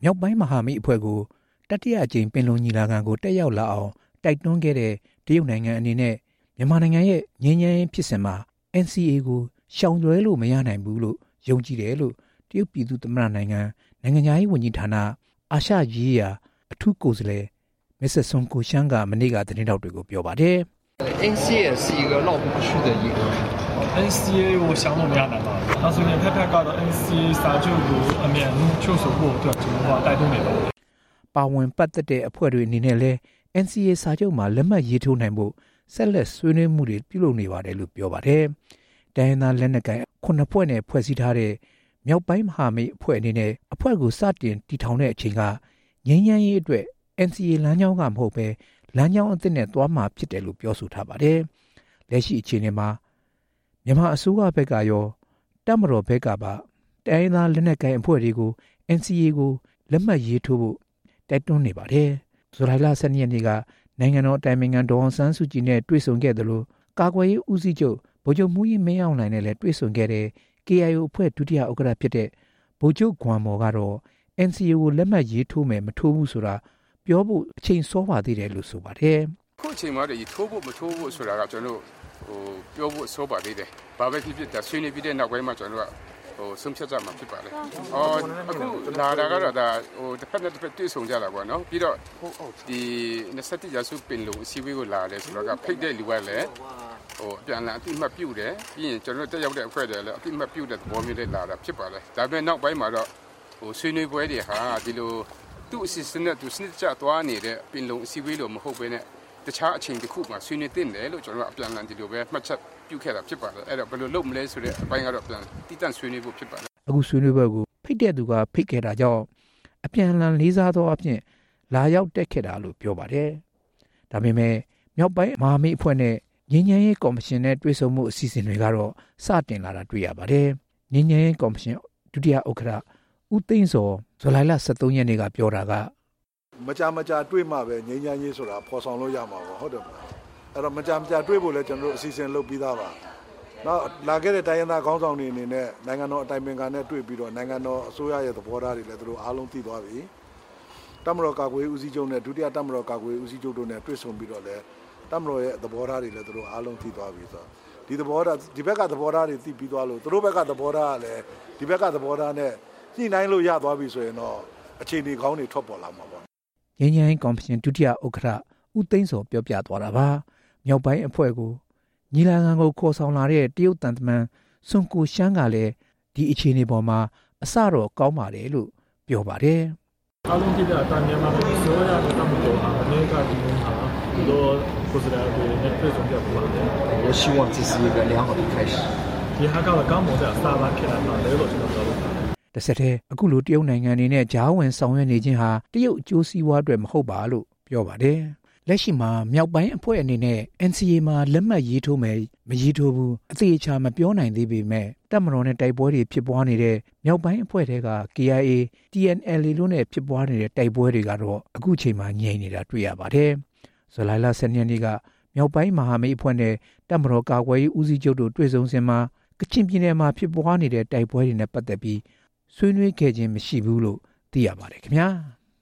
မြောက်ပိုင်းမဟာမိတ်အဖွဲ့ကိုတတိယအကြိမ်ပင်လုံညီလာခံကိုတက်ရောက်လာအောင်တိုက်တွန်းခဲ့တဲ့တရုတ်နိုင်ငံအနေနဲ့မြန်မာနိုင်ငံရဲ့ငြိမ်းချမ်းရေးဖြစ်စဉ်မှာ NCA ကိုရှောင်လွှဲလို့မရနိုင်ဘူးလို့ယုံကြည်တယ်လို့တရုတ်ပြည်သူ့သမ္မတနိုင်ငံနိုင်ငံရေးဝန်ကြီးဌာနအာရှရေးရာအထူးကိုယ်စားလှယ်မစ္စဆွန်ကိုရှန်းကမနေ့ကသတင်းတောက်တွေကိုပြောပါတယ် NCA 是一个绕不过去的一个 NCA 我想都没难吧但是呢太搞到 NCA စာချုပ်ကိုအမြန်ချုပ်ဆိုဖို့အတွက်ကျွန်တော်ကတိုက်တွန်းနေတော့ပါဝင်ပတ်သက်တဲ့အဖွဲ့တွေအနေနဲ့လည်း NCA စာချုပ်မှာလက်မှတ်ရေးထိုးနိုင်ဖို့ဆက်လက်ဆွေးနွေးမှုတွေပြုလုပ်နေပါတယ်လို့ပြောပါတယ်။တိုင်းဒေသလက်နက်ကိုင်9ဖွဲ့နဲ့ဖွဲ့စည်းထားတဲ့မြောက်ပိုင်းမဟာမိတ်အဖွဲ့အနေနဲ့အဖွဲ့ကိုစတင်တည်ထောင်တဲ့အချိန်ကငြိမ်းချမ်းရေးအတွက် NCA လမ်းကြောင်းကမဟုတ်ပဲလမ်းကြောင်းအသစ်နဲ့သွားမှာဖြစ်တယ်လို့ပြောဆိုထားပါတယ်။လက်ရှိအခြေအနေမှာမြန်မာအစိုးရဘက်ကရောတပ်မတော်ဘက်ကပါတိုင်းဒေသလက်နက်ကိုင်အဖွဲ့တွေကို NCA ကိုလက်မှတ်ရေးထိုးဖို့တိုက်တွန်းနေပါတယ်။ဇူလိုင်လ12ရက်နေ့ကနိုင်ငံတော်အတိုင်ပင်ခံဒေါ်အောင်ဆန်းစုကြည်နဲ့တွေ့ဆုံခဲ့တယ်လို့ကာကွယ်ရေးဦးစီးချုပ်ဗိုလ်ချုပ်မှူးကြီးမင်းအောင်လှိုင်နဲ့လည်းတွေ့ဆုံခဲ့တဲ့ KIO အဖွဲ့ဒုတိယဥက္ကဋ္ဌဖြစ်တဲ့ဗိုလ်ချုပ်ခွန်မော်ကတော့ NCA ကိုလက်မှတ်ရေးထိုးမယ်မထိုးဘူးဆိုတာပြောဖို့အချိန်စောပါသေးတယ်လို့ဆိုပါတယ်။ခုအချိန်မှာဒီထိုးဖို့မထိုးဘူးဆိုတာကကျွန်တော်ပြောဖို့စောပါသေးတယ်။ဘာပဲဖြစ်ဖြစ်ဒါဆွေးနွေးပြီးတဲ့နောက်ပိုင်းမှာကျွန်တော်ဆုံးဖြတ်ကြမှာဖြစ်ပါတယ်။အခုလာတာကတော့ဒါတစ်ဖက်နဲ့တစ်ဖက်တွေ့ဆုံကြတာပေါ့နော်။ပြီးတော့ဒီ27ရာစုပင်လုံအစည်းအဝေးကိုလာတယ်ဆိုတော့ကဖိတ်တဲ့လူကလည်းပြန်လာအတိအမှတ်ပြုတယ်။ပြီးရင်ကျွန်တော်တက်ရောက်တဲ့အဖွဲ့တွေလည်းအတိအမှတ်ပြုတဲ့သဘောမျိုးနဲ့လာတာဖြစ်ပါတယ်။ဒါပေမဲ့နောက်ပိုင်းမှာတော့ဆွေးနွေးပွဲတွေဟာဒီလိုသူ့အစီအစဉ်နဲ့သူစနစ်ကျသွားနေတဲ့ပင်လုံအစည်းအဝေးလိုမဟုတ်ဘဲနဲ့တခြားအချိန်တစ်ခုမှာဆွေးနွေးတင်တယ်လို့ကျွန်တော်အပြန်အလှန်ဒီလိုပဲမှတ်ချက်ပြုခဲ့တာဖြစ်ပါတယ်အဲ့တော့ဘယ်လိုလုပ်မလဲဆိုတဲ့အပိုင်းကတော့ပြန်တည်တံ့ဆွေးနွေးဖို့ဖြစ်ပါတယ်အခုဆွေးနွေးပွဲကိုဖိတ်တဲ့သူကဖိတ်ခဲ့တာကြောင့်အပြန်အလှန်လေးစားသောအဖြစ်လာရောက်တက်ခဲ့တာလို့ပြောပါတယ်ဒါပေမဲ့မြောက်ပိုင်းမဟာမိတ်အဖွဲ့နဲ့ငြိမ်းချမ်းရေးကော်မရှင်နဲ့တွေ့ဆုံမှုအစီအစဉ်တွေကတော့စတင်လာတာတွေ့ရပါတယ်ငြိမ်းချမ်းရေးကော်မရှင်ဒုတိယဥက္ကဋ္ဌဦးသိန်းစောဇူလိုင်လ23ရက်နေ့ကပြောတာကမကြတွေ့မှပဲငြိမ်းချမ်းရေးဆိုတာပေါ်ဆောင်လို့ရမှာပေါ့ဟုတ်တယ်မလားအဲ့တော့မကြတွေ့ဖို့လဲကျွန်တော်တို့အစီအစဉ်လုပ်ပြီးသားပါနောက်လာခဲ့တဲ့တိုင်းရင်းသားခေါင်းဆောင်တွေအနေနဲ့နိုင်ငံတော်အတိုင်ပင်ခံနဲ့တွေ့ပြီးတော့နိုင်ငံတော်အစိုးရရဲ့သဘောထားတွေလည်းသူတို့အားလုံးသိသွားပြီတပ်မတော်ကာကွယ်ရေးဦးစီးချုပ်နဲ့ဒုတိယတပ်မတော်ကာကွယ်ရေးဦးစီးချုပ်တို့နဲ့တွေ့ဆုံပြီးတော့လည်းတပ်မတော်ရဲ့သဘောထားတွေလည်းသူတို့အားလုံးသိသွားပြီဆိုတော့ဒီသဘောထားဒီဘက်ကသဘောထားတွေသိပြီးသွားလို့သူတို့ဘက်ကသဘောထားကလည်းဒီဘက်ကသဘောထားနဲ့ညှိနှိုင်းလို့ရသွားပြီဆိုရင်တော့အခြေအနေကောင်းတွေထွက်ပေါ်လာမှာပေါ့ငြိမ်းချမ်းရေးကော်မရှင်ဒုတိယဥက္ကဋ္ဌဦးသိန်းစောပြောပြသွားတာပါမြောက်ပိုင်းအဖွဲ့ကိုညီလာခံကိုခေါ်ဆောင်လာတဲ့တရုတ်တန်တမန်ဆွန်ကိုရှန်းကလည်းဒီအခြေအနေပေါ်မှာအစတော့ကောင်းပါတယ်လို့ပြောပါတယ်အားလုံးကြည့်တဲ့အတိုင်းမြန်မာပြည်ဆိုရတဲ့တမတော်ဟာအမေရိကဒီမှာတော့ကိုယ်စားလှယ်တွေနဲ့တွေ့ဆုံကြပါမယ်我希望这是一个良好的开始ဒီဟာကကောင်းမွန်တဲ့အစပိုင်းဖြစ်လာတယ်လို့ကျွန်တော်ပြောလို့တစ်ဆက်တည်းအခုလိုတရုတ်နိုင်ငံအနေနဲ့ဂျားဝင်ဆောင်ရွက်နေခြင်းဟာတရုတ်အကျိုးစီးပွားအတွက်မဟုတ်ပါလို့ပြောပါတယ်လက်ရှိမှာမြောက်ပိုင်းအဖွဲ့အနေနဲ့ NCA မှာလက်မှတ်ရေးထိုးမယ်မရေးထိုးဘူးအသေးအချာမပြောနိုင်သေးပေမဲ့တပ်မတော်နဲ့တိုက်ပွဲတွေဖြစ်ပွားနေတဲ့မြောက်ပိုင်းအဖွဲ့တွေက KIA TNLA လို့နဲ့ဖြစ်ပွားနေတဲ့တိုက်ပွဲတွေကတော့အခုချိန်မှာငြိမ်နေတာတွေ့ရပါတယ်ဇူလိုင်လ12ရက်နေ့ကမြောက်ပိုင်းမဟာမိတ်အဖွဲ့နဲ့တပ်မတော်ကာကွယ်ရေးဦးစီးချုပ်တို့တွေ့ဆုံစဉ်မှာကချင်ပြည်နယ်မှာဖြစ်ပွားနေတဲ့တိုက်ပွဲတွေနဲ့ပတ်သက်ပြီးဆွေးနွေးခဲ့ခြင်းမရှိဘူးလို့သိရပါတယ်ခင်ဗျာ